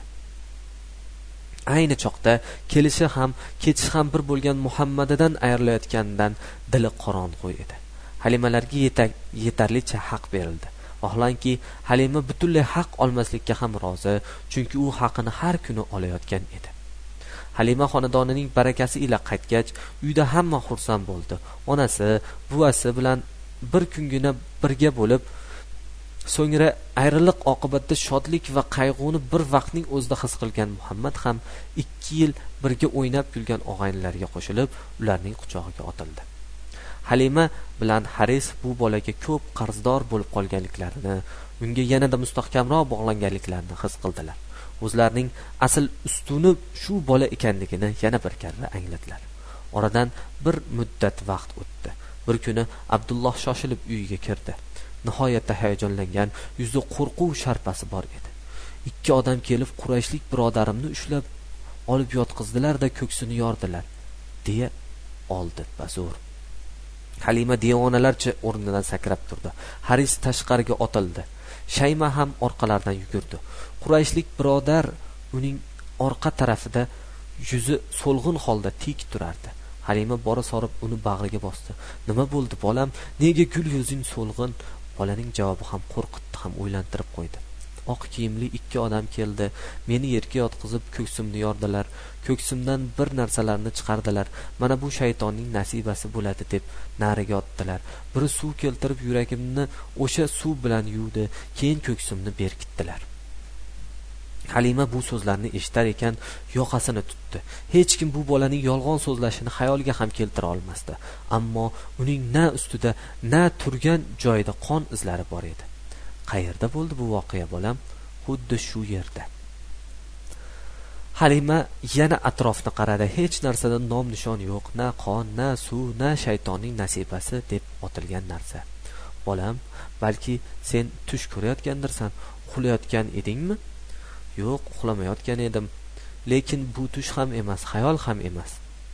Speaker 1: Ayni choqda kelishi ham, ketishi ham bir bo'lgan Muhammadidan ayrilayotganidan dili qorong'u edi. Halimalarga yetarlicha haq berildi. Vaholanki Halima butunlay haq olmaslikka ham rozi, chunki u haqini har kuni olayotgan edi. Halima xonadonining barakasi ila qaytgach, uyda hamma xursand bo'ldi. Onasi, buvasi bilan bir kungina birga bo'lib, so'ngra ayriliq oqibatida shodlik va qayg'uni bir vaqtning o'zida his qilgan Muhammad ham 2 yil birga o'ynab kulgan og'aynilariga qo'shilib, ularning quchog'iga otildi. Halima bilan Haris bu bolaga ko'p qarzdor bo'lib qolganliklarini, unga yanada mustahkamroq bog'langanliklarini his qildilar. O'zlarining asl ustuni shu bola ekanligini yana bir karra angladilar. Oradan bir muddat vaqt o'tdi. Bir kuni Abdulloh shoshilib uyiga kirdi. Nihoyatda hayajonlangan, yuzida qo'rquv sharpasi bor edi. 2 odam kelib Qurayshlik birodarimni ushlab olib yotqizdilar-da ko'ksini yordilar, deya oldi Bazur. Halima devonalarcha o'rnidan sakrab turdi. Haris tashqariga otildi. Shayma ham orqalaridan yugurdi. Qurayshlik birodar uning orqa tarafida yuzi so'lg'in holda tik turardi. Halima bora sorib uni bag'riga bosdi. "Nima bo'ldi, bolam? Nega gul yuzing so'lg'in?" Bolaning javobi ham qo'rqitdi, ham o'ylantirib qo'ydi. "Oq kiyimli ikki odam keldi. Meni yerga yotqizib ko'ksimni yordilar. Ko'ksimdan bir narsalarni chiqardilar. Mana bu shaytonning nasibasi bo'ladi deb nariga otdilar. Biri suv keltirib yuragimni o'sha suv bilan yuvdi, keyin ko'ksimni berkitdilar." Halima bu so'zlarni eshitar ekan yoqasini tutdi. Hech kim bu bolaning yolg'on so'zlashini xayoliga ham keltira olmasdi. Ammo uning na ustida, na turgan joyida qon izlari bor edi. "Qayerda bo'ldi bu voqea, bolam?" "Xuddi shu yerda." Halima yana atrofni qaradi. Hech narsada nom nishon yo'q, na qon, na suv, na shaytonning nasibasi deb otilgan narsa. "Bolam, balki sen tush ko'rayotgandirsan, uxlayotgan edingmi?" "Yo'q, uxlamayotgan edim. Lekin bu tush ham emas, xayol ham emas."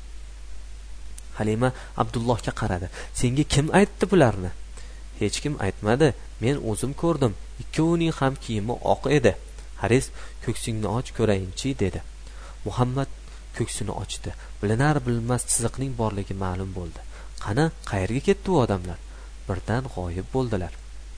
Speaker 1: Halima Abdullohga qaradi. "Senga kim aytdi bularni?" "Hech kim aytmadi. Men o'zim ko'rdim. Ikkovining ham kiyimi oq edi." Haris "Ko'ksingni och ko'rayinchi" dedi. Muhammad ko'ksini ochdi. Bilinar bilinmas chiziqning borligi ma'lum bo'ldi. "Qani, qayerga ketdi u odamlar?" Birdan g'oyib bo'ldilar.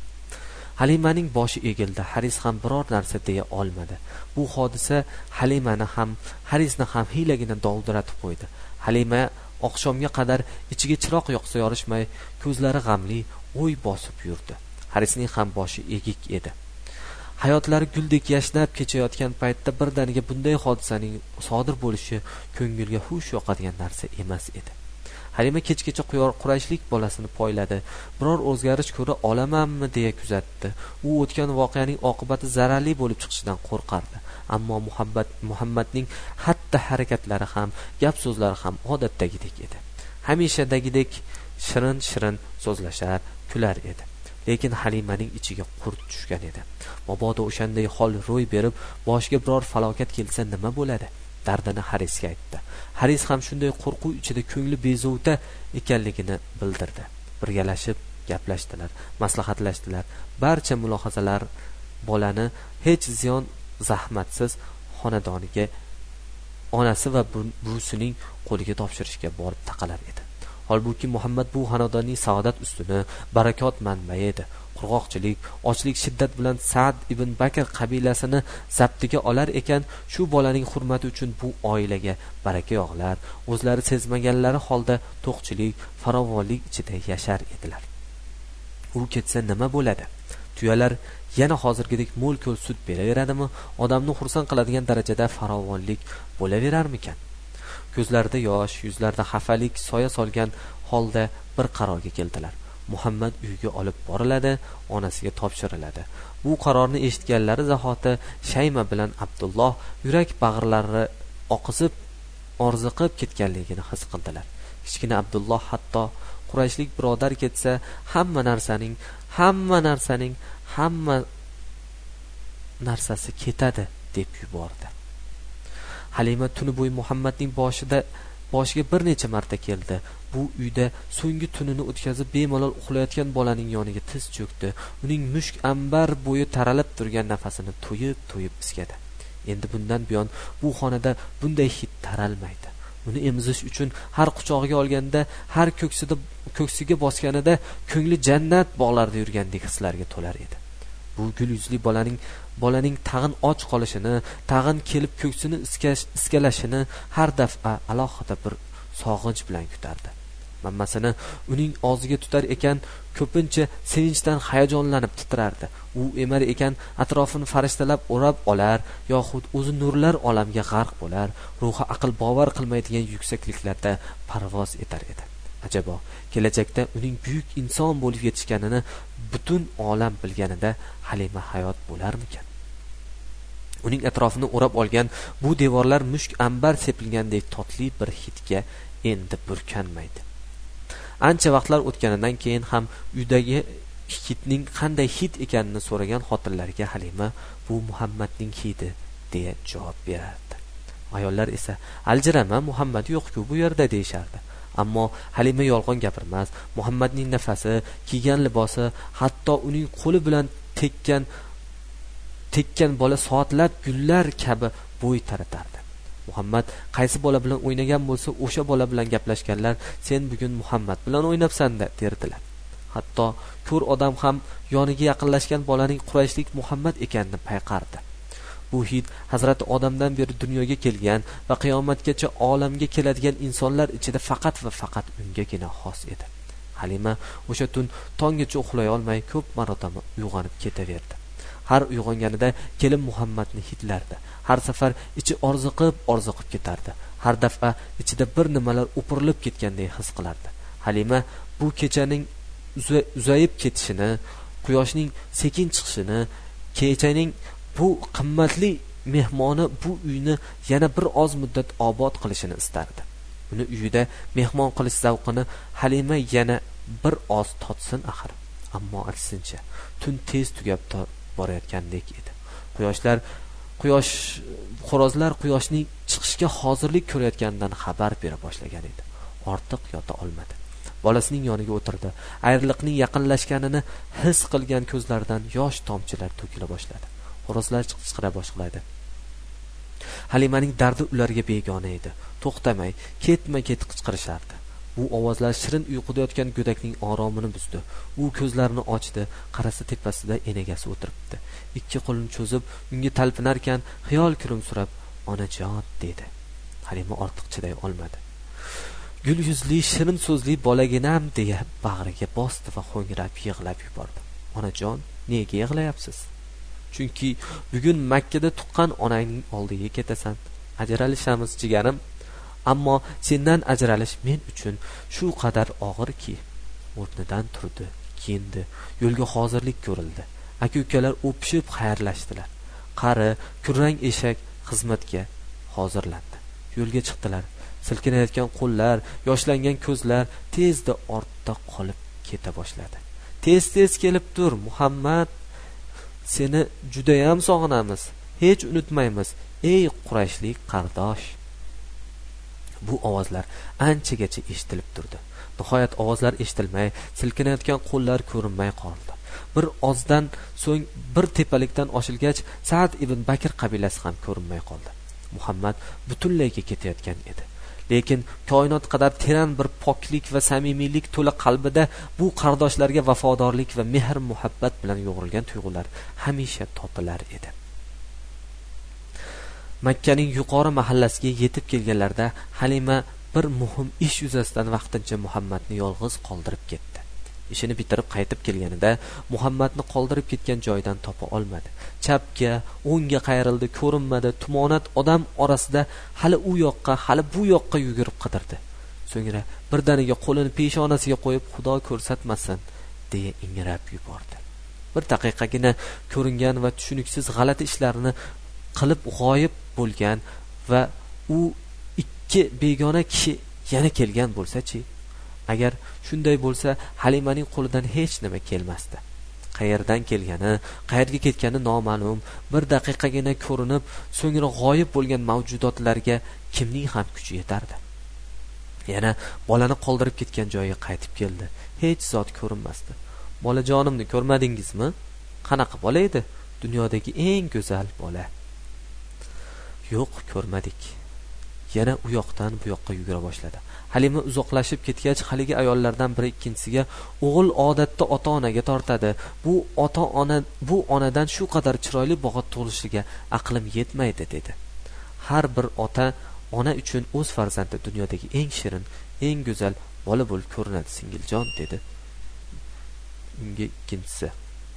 Speaker 1: Halimaning boshi egildi. Haris ham biror narsa deya olmadi. Bu hodisa Halimani ham, Harisni ham hiylagina dovdiratib qo'ydi. Halima oqshomga qadar ichiga chiroq yoqsa yorishmay, ko'zlari g'amli, o'y bosib yurdi. Harisning ham boshi egik edi. Hayotlari guldek yashnab kechayotgan paytda birdaniga bunday hodisaning sodir bo'lishi ko'ngilga xush yoqadigan narsa emas edi. Halima kechgacha Qurayshlik bolasini poyladi. Biror o'zgarish ko'ra olamanmi deya kuzatdi. U o'tgan voqeaning oqibati zararli bo'lib chiqishidan qo'rqardi. Ammo Muhammadning hatta harakatlari ham, gap so'zlari ham odatdagidek edi. Hamishadagidek shirin-shirin so'zlashar, kular edi. Lekin Halimaning ichiga qurt tushgan edi. Mabodo o'shanday hol ro'y berib, boshiga biror falokat kelsa nima bo'ladi? Dardini Harisga aytdi. Haris ham shunday qo'rquv ichida ko'ngli bezovta ekanligini bildirdi. Birgalashib gaplashdilar, maslahatlashdilar. Barcha mulohazalar bolani hech ziyon zahmatsiz xonadoniga onasi va buvisining qo'liga topshirishga borib taqalar edi. Holbuki Muhammad bu xonadonning saodat ustuni, barakot manbai edi. Qurg'oqchilik, ochlik shiddat bilan Sa'd ibn Bakr qabilasini zabtiga olar ekan, shu bolaning hurmati uchun bu oilaga baraka yog'lar, o'zlari sezmaganlari holda to'qchilik, farovonlik ichida yashar edilar. U ketsa nima bo'ladi? Tuyalar yana hozirgidek mo'l-ko'l sut beraveradimi? Odamni xursand qiladigan darajada farovonlik bo'laverarmikan? Ko'zlarida yosh, yuzlarida xafalik soya solgan holda bir qarorga keldilar. Muhammad uyga olib boriladi, onasiga topshiriladi. Bu qarorni eshitganlari zahoti Shayma bilan Abdulloh yurak bag'rlari oqizib, orziqib ketganligini his qildilar. Kichkina Abdulloh hatto Qurayshlik birodar ketsa, hamma narsasi ketadi deb yubordi. Halima tuni bo'yi Muhammadning boshiga bir necha marta keldi. Bu uyda so'nggi tunini o'tkazib bemalol uxlayotgan bolaning yoniga tiz cho'kdi. Uning mushk ambar bo'yi taralib turgan nafasini to'yib iskadi. Endi bundan buyon bu xonada bunday hid taralmaydi. Uni emizish uchun har quchog'iga olganda, har ko'ksiga bosganida ko'ngli jannat bog'larida yurgandek hislarga to'lar edi. Bu gul yuzli bolaning tag'in och qolishini, tag'in kelib ko'ksini iskalashini har daf'a alohida bir sog'inch bilan kutardi. Mammasini uning og'ziga tutar ekan, ko'pincha sevinchdan hayajonlanib titrardi. U emar ekan, atrofini farishtalar o'rab olar, yoxud o'zi nurlar olamiga g'arq bo'lar, ruhi aql bovar qilmaydigan yuksakliklarda parvoz etar edi. Ajabo, kelajakda uning buyuk inson bo'lib yetishganini butun olam bilganida Halima hayot bo'larmikan? Uning atrofini o'rab olgan bu devorlar mushk ambar sepilgandek totli bir hidga endi burkanmaydi. Ancha vaqtlar o'tganidan keyin ham uydagi hidning qanday hid ekanini so'ragan xotinlarga Halima bu Muhammadning hidi deya javob berardi. Ayollar esa aljirama, Muhammad yo'q-ku bu yerda deyishardi. ammo Halima yolg'on gapirmas. Muhammadning nafasi, kiygan libosi, hatto uning qo'li bilan tekkan bola soatlab gullar kabi bo'y taratardi. Muhammad qaysi bola bilan o'ynagan bo'lsa, o'sha bola bilan gaplashganlar sen bugun Muhammad bilan o'ynabsan-da derdilar. Hatto ko'r odam ham yoniga yaqinlashgan bolaning Qurayshlik Muhammad ekanini payqardi. Bu hid Hazrati Odamdan beri dunyoga kelgan va qiyomatgacha olamga keladigan insonlar ichida faqat va faqat ungagina xos edi. Halima o'sha tun tonggacha uxlay olmay ko'p marotaba uyg'onib ketaverdi. Har uyg'onganida kelin Muhammadni hidlardi. Har safar ichi orziqib ketardi. Har daf'a ichida bir nimalar o'pirilib ketganday his qilardi. Halima bu kechaning uzayib ketishini, quyoshning sekin chiqishini, kechaning bu qimmatli mehmoni bu uyni yana bir oz muddat obod qilishini istardi. Uni uyida mehmon qilish zavqini Halima yana bir oz totsin axir. Ammo aksincha, tun tez tugab borayotgandek edi. Xo'rozlar quyoshning chiqishga hozirlik ko'rayotganidan xabar bera boshlagan edi. Ortiq yota olmadi. Bolasining yoniga o'tirdi. Ayriliqning yaqinlashganini his qilgan ko'zlaridan yosh tomchilar to'kila boshladi. Xo'rozlar chiqchira boshladi. Halimaning dardi ularga begona edi. To'xtamay, ketma-ket qichqirishardi. Bu ovozlar shirin uyquda yotgan go'dakning oromini buzdi. U ko'zlarini ochdi, qarasa tepasida enagasi o'tiribdi. Ikki qo'lini cho'zib, unga talpinarkan, xiyol kulimsirab, "Onajon" dedi. Halima ortiq chiday olmadi. Gul yuzli, shirin so'zli bolaginam deya bag'riga bosdi va ho'ngrab yig'lab yubordi. "Onajon, nega yig'layapsiz? Chunki bugun Makkada tuqqan onangning oldiga ketasan. Ajralishamiz jigarim. Ammo sendan ajralish men uchun shu qadar og'irki." O'rnidan turdi, kiyindi, yo'lga hozirlik ko'rildi. Aka-ukalar o'pishib xayrlashdilar. Qari, kurrang eshak xizmatga hozirlandi. Yo'lga chiqdilar. Silkinayotgan qo'llar, yoshlangan ko'zlar tezda ortda qolib keta boshladi. "Tez kelib tur, Muhammad. Seni juda ham sog'inamiz. Hech unutmaymiz, ey Qurayshlik qardosh." Bu ovozlar anchagacha eshitilib turdi. Nihoyat ovozlar eshitilmay, silkinayotgan qo'llar ko'rinmay qoldi. Bir ozdan so'ng bir tepalikdan oshilgach, Sa'd ibn Bakr qabilasi ham ko'rinmay qoldi. Muhammad butunlayga ketayotgan edi. Lekin koinot qadar teran bir poklik va samimiylik to'la qalbida bu qardoshlarga vafodorlik va mehr muhabbat bilan yo'g'rilgan tuyg'ular hamisha topilar edi. Makkaning yuqori mahallasiga yetib kelganlarida Halima bir muhim ish yuzasidan vaqtincha Muhammadni yolg'iz qoldirib ketdi. Ishini bitirib qaytib kelganida Muhammadni qoldirib ketgan joyidan topa olmadi. Chapga, o'ngga qayrildi, ko'rinmadi. Tumonat odam orasida hali u yoqqa, hali bu yoqqa yugurib qidirdi. So'ngra birdaniga qo'lini peshonasiga qo'yib, Xudo ko'rsatmasin deya ingrab yubordi. Bir daqiqagina ko'ringan va tushuniksiz g'alati ishlarini qilib g'oyib bo'lgan va u ikki begona kishi yana kelgan bo'lsa-chi? Agar shunday bo'lsa, Halimaning qo'lidan hech nima kelmasdi. Qayerdan kelgani, qayerga ketgani noma'lum, bir daqiqagina ko'rinib, so'ngra g'oyib bo'lgan mavjudotlarga kimning ham kuchi yetardi? Yana bolani qoldirib ketgan joyiga qaytib keldi. Hech zot ko'rinmasdi. "Bolajonimni ko'rmadingizmi? Qanaqa bola edi? Dunyodagi eng go'zal bola." "Yo'q, ko'rmadik." Yana u yoqdan bu yoqqa yugura boshladi. Halima uzoqlashib ketgach, haligi ayollardan biri ikkinchisiga, "O'g'il odatda ota-onaga tortadi. Bu onadan shu qadar chiroyli bola tug'ilishiga aqlim yetmaydi" dedi. "Har bir ona uchun o'z farzandi dunyodagi eng shirin, eng go'zal bola bo'lib ko'rinadi, singiljon" dedi. Unga ikkinchisi.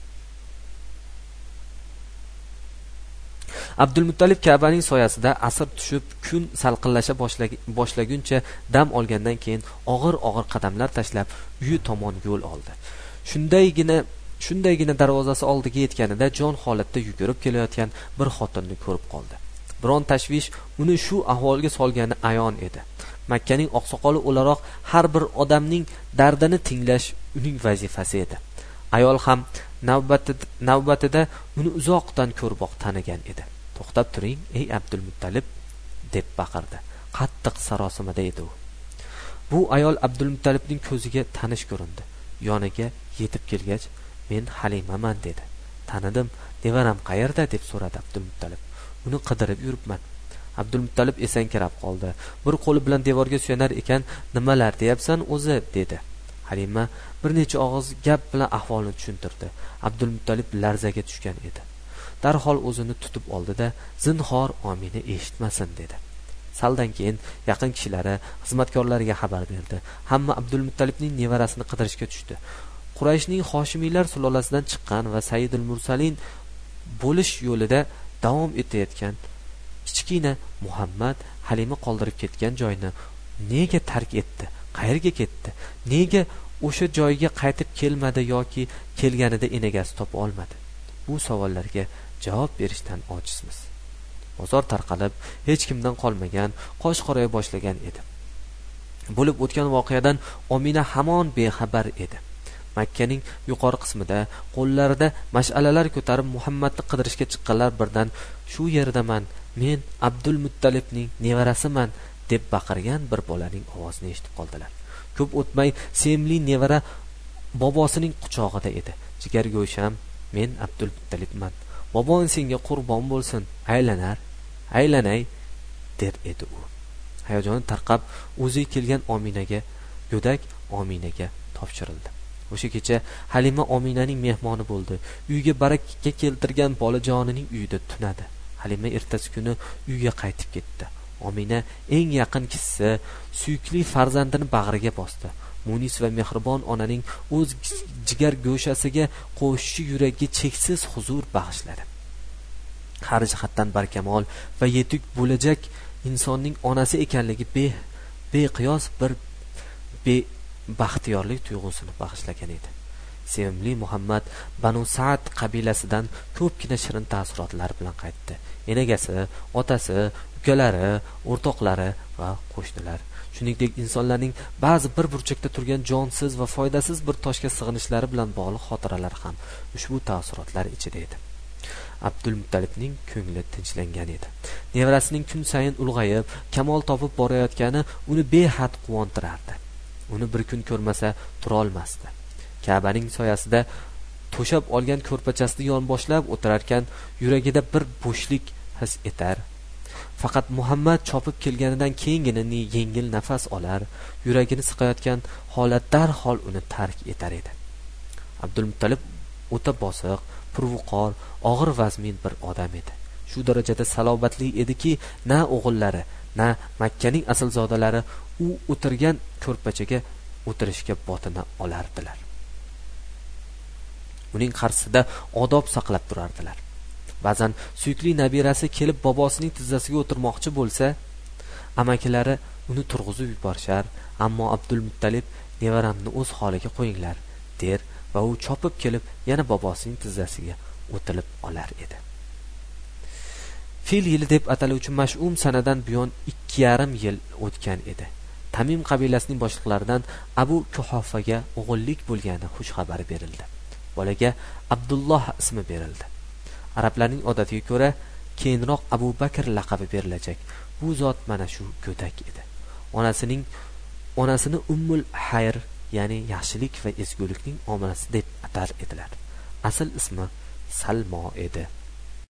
Speaker 1: Abdulmuttalib Ka'baning soyasida asr tushib, kun salqinlasha boshlaguncha dam olgandan keyin og'ir qadamlar tashlab uyi tomon yo'l oldi. Shundaygina darvozasi oldiga yetganida jon holatda yugurib kelayotgan bir xotinni ko'rib qoldi. Biron tashvish uni shu ahvolga solgani ayon edi. Makkaning oqsoqoli o'laroq har bir odamning dardini tinglash uning vazifasi edi. Ayol ham navbatida uni uzoqdan ko'rboq tanigan edi. "To'xtab turing, ey Abdulmuttalib", deb baqirdi. Qattiq sarosimada edi u. Bu ayol Abdulmuttalibning ko'ziga tanish ko'rindi. Yoniga yetib kelgach, men Halimaman dedi. Tanidim, nevaram qayerda deb so'radi Abdulmuttalib. Uni qidirib yuribman. Abdulmuttalib esankirab qoldi. Bir qo'li bilan devorga suyanar ekan, nimalar deyapsan o'zi dedi. Halima bir necha og'iz gap bilan ahvolni tushuntirdi. Abdulmuttalib larzaga tushgan edi. Darhol o'zini tutib oldi-da, zinhor Omina eshitmasin dedi. Saldan keyin yaqin kishilari, xizmatkorlariga xabar berdi. Hamma Abdulmuttalibning nevarasini qidirishga tushdi. Qurayshning Hoshimiylar sulolasidan chiqqan va Sayyidul Mursalin bo'lish yo'lida davom etayotgan kichkina Muhammad Halima qoldirib ketgan joyni nega tark etdi? Qayerga ketdi? Nega o'sha joyga qaytib kelmadi yoki kelganida enagasi topa olmadi? Bu savollarga javob berishdan ojizmiz. Bozor tarqalib, hech kimdan qolmagan, qosh qoraya boshlagan edi. Bo'lib o'tgan voqeadan Omina hamon bexabar edi. Makkaning yuqori qismida qo'llarida mash'alalar ko'tarib Muhammadni qidirishga chiqqanlar birdan shu yerdaman, men Abdulmuttalibning nevarasiman deb baqirgan bir bolaning ovozini eshitib qoldilar. Ko'p o'tmay sevimli nevara bobosining quchog'ida edi. Jigargo'sham, men Abdulmuttalibman. Bobong senga qurbon bo'lsin, aylanay der edi u. Hayajoni tarqab o'zi kelgan Ominaga, go'dak Ominaga topshirildi. O'sha kecha Halima Ominaning mehmoni bo'ldi. Uyga baraka keltirgan bolajonining uyida tunadi. Halima ertasi kuni uyga qaytib ketdi. Omina eng yaqin kishisi, suyukli farzandini bag'riga bosdi. Munis va mehribon onaning o'z jigar go'shasiga qo'shishi yuragiga cheksiz huzur bag'ishladi. Har jihatdan barkamol va yetuk bo'lajak insonning onasi ekanligi beqiyos bir baxtiyorlik tuyg'usini bag'ishlagan edi. Sevimli Muhammad Banu Sa'd qabilasidan ko'pgina shirin taassurotlar bilan qaytdi. Enagasi, otasi, ukalari, o'rtoqlari va qo'shnilar, shuningdek insonlarning ba'zi bir burchakda turgan jonsiz va foydasiz bir toshga sig'inishlari bilan bog'liq xotiralar ham ushbu taassurotlar ichida edi. Abdulmuttalibning ko'ngli tinchlangan edi. Nevarasining kun sayin ulg'ayib, kamol topib borayotgani uni behad quvontirardi. Uni bir kun ko'rmasa tura olmasdi. Ka'baning soyasida to'shab olgan ko'rpachasida yonboshlab o'tirarkan, yuragida bir bo'shlik his etar. Faqat Muhammad chopib kelganidan keyingina yengil nafas olar, yuragini siqayotgan holat darhol uni tark etar edi. Abdulmuttalib o'ta bosiq, purvuqor, og'ir vazmin bir odam edi. Shu darajada salobatli ediki, na o'g'illari, na Makkaning aslzodalari u o'tirgan ko'rpachaga o'tirishga botina olardilar. Uning qarshisida odob saqlab turardilar. Ba'zan suyukli nabirasi kelib bobosining tizzasiga o'tirmoqchi bo'lsa, amakilari uni turg'izib yuborishar, ammo Abdulmuttalib nevaramni o'z holiga qo'yinglar der va u chopib kelib yana bobosining tizzasiga o'tilib olar edi. Fil yili deb ataluvchi mash'um sanadan buyon 2,5 yil o'tgan edi. Tamim qabilasining boshliqlaridan Abu Kuhofaga o'g'illik bo'lgani xush xabari berildi. Bolaga Abdulloh ismi berildi. Arablarning odatiga ko'ra keyinroq Abu Bakr laqabi berilajak. Bu zot mana shu go'dak edi. Onasini Ummul Hayr, ya'ni yaxshilik va ezgulikning omonasi deb atar edilar. Asl ismi Salmo edi.